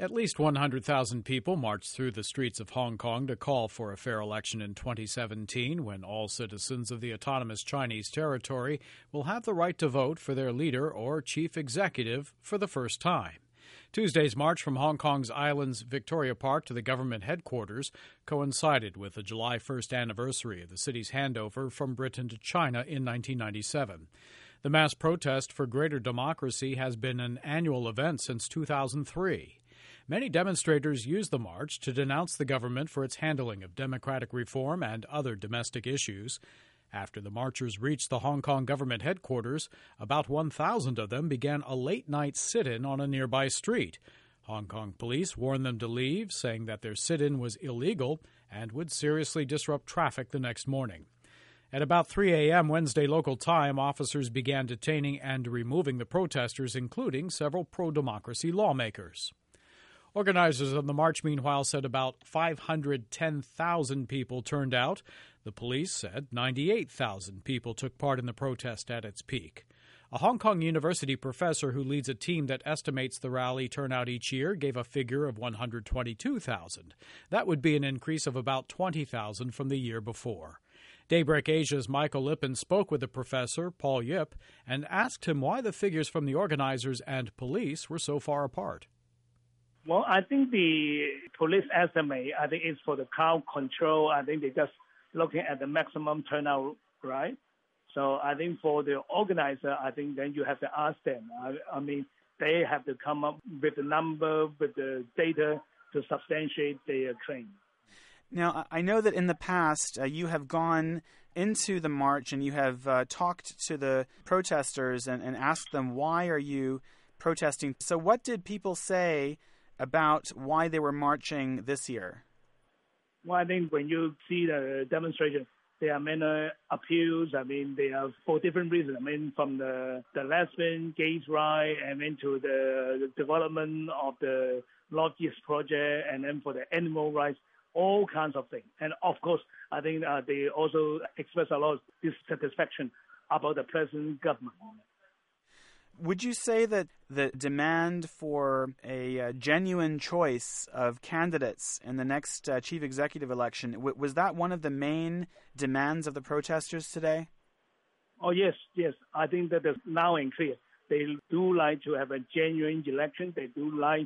At least 100,000 people marched through the streets of Hong Kong to call for a fair election in 2017, when all citizens of the autonomous Chinese territory will have the right to vote for their leader or chief executive for the first time. Tuesday's march from Hong Kong's island's Victoria Park to the government headquarters coincided with the July 1st anniversary of the city's handover from Britain to China in 1997. The mass protest for greater democracy has been an annual event since 2003. Many demonstrators used the march to denounce the government for its handling of democratic reform and other domestic issues. After the marchers reached the Hong Kong government headquarters, about 1,000 of them began a late-night sit-in on a nearby street. Hong Kong police warned them to leave, saying that their sit-in was illegal and would seriously disrupt traffic the next morning. At about 3 a.m. Wednesday local time, officers began detaining and removing the protesters, including several pro-democracy lawmakers. Organizers of the march, meanwhile, said about 510,000 people turned out. The police said 98,000 people took part in the protest at its peak. A Hong Kong University professor who leads a team that estimates the rally turnout each year gave a figure of 122,000. That would be an increase of about 20,000 from the year before. Daybreak Asia's Michael Lippin spoke with the professor, Paul Yip, and asked him why the figures from the organizers and police were so far apart. Well, I think the police estimate, I think it's for the crowd control. I think they're just looking at the maximum turnout, right? So I think for the organizer, I think then you have to ask them. I mean, they have to come up with the number, with the data to substantiate their claim. Now, I know that in the past you have gone into the march and you have talked to the protesters and asked them, why are you protesting? So what did people say about why they were marching this year? Well, I think when you see the demonstration, there are many appeals. I mean, they are for different reasons. I mean, from the lesbian, gays' right, and then to the development of the Northeast project, and then for the animal rights, all kinds of things. And of course, I think they also express a lot of dissatisfaction about the present government. Would you say that the demand for a genuine choice of candidates in the next chief executive election, was that one of the main demands of the protesters today? Oh, yes. I think that is now and clear. They do like to have a genuine election. They do like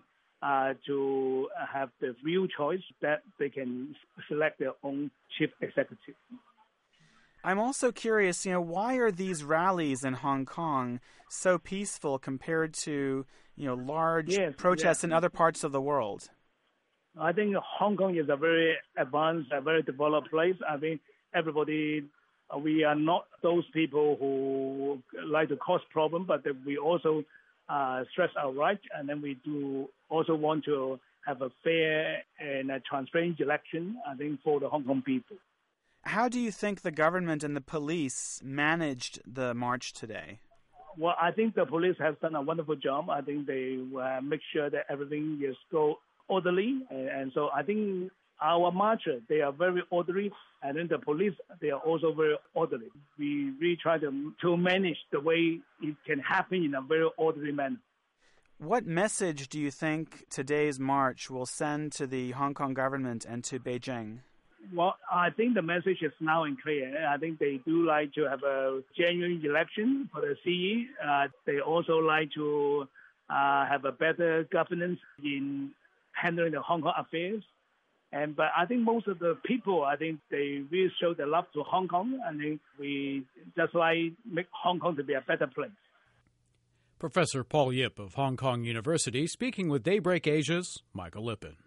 to have the real choice that they can select their own chief executive. I'm also curious, why are these rallies in Hong Kong so peaceful compared to, large protests in other parts of the world? I think Hong Kong is a very advanced, a very developed place. I mean, everybody, we are not those people who like to cause problems, but we also stress our rights, and then we do also want to have a fair and a transparent election, I think, for the Hong Kong people. How do you think the government and the police managed the march today? Well, I think the police has done a wonderful job. I think they make sure that everything is go orderly. And so I think our marchers, they are very orderly. And then the police, they are also very orderly. We really try to manage the way it can happen in a very orderly manner. What message do you think today's march will send to the Hong Kong government and to Beijing? Well, I think the message is now and clear. I think they do like to have a genuine election for the CE. They also like to have a better governance in handling the Hong Kong affairs. But I think most of the people, I think they really show their love to Hong Kong. I think we just like make Hong Kong to be a better place. Professor Paul Yip of Hong Kong University speaking with Daybreak Asia's Michael Lippin.